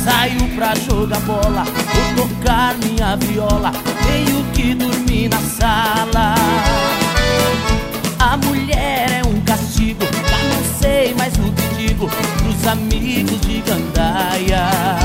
Saio pra jogar bola, vou tocar minha viola, tenho que dormir na sala. A mulher é um castigo, já não sei mais o que digo pros amigos de gandaia.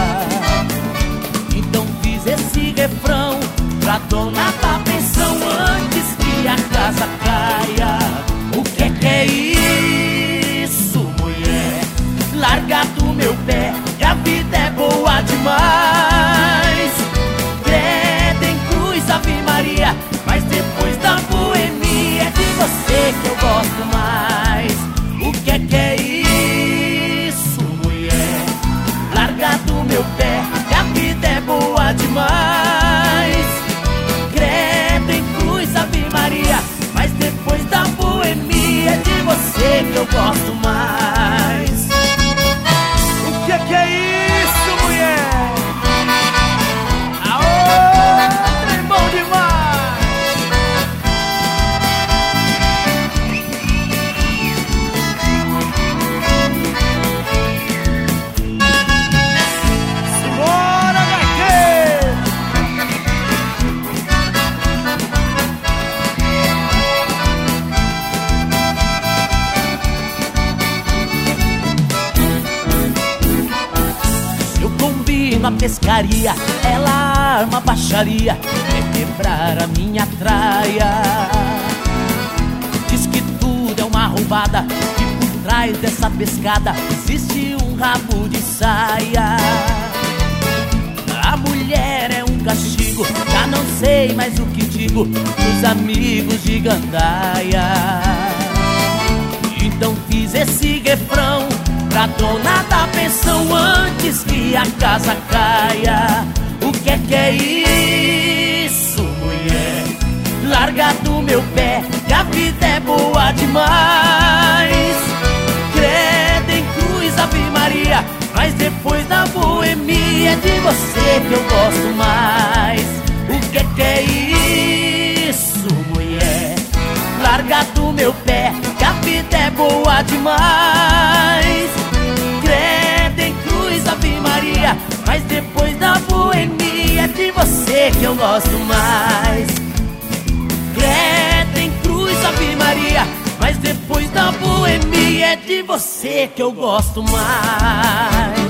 Então fiz esse refrão pra dona da pensão antes que a casa caia. O que é isso, mulher? Larga do meu pé, que a vida é boa demais. Credo em cruz, Ave Maria, mas depois da boemia é de você que eu gosto mais. O que é isso, mulher? Larga do meu pé, que a vida é boa demais. Credo em cruz, Ave Maria, mas depois da boemia é de você que eu gosto mais. O que é isso, mulher? Aô, trem bom demais! Simbora, gaiteiro! Eu combino a pescaria, ela arma a baixaria, quer quebrar a minha traia. Diz que tudo é uma roubada, que por trás dessa pescada existe um rabo de saia. A mulher é um castigo, já não sei mais o que digo pros amigos de gandaia. Então fiz esse refrão pra dona da pensão antes que a casa caia. O que é isso, mulher? Larga do meu pé, que a vida é boa demais. Credo em cruz, Ave Maria, mas depois da boemia é de você que eu gosto mais. O que é isso, mulher? Larga do meu pé, que a vida é boa demais. Credo em cruz, Ave Maria, mas depois da boemia é de você que eu gosto mais. Credo em cruz, Ave Maria, mas depois da boemia é de você que eu gosto mais.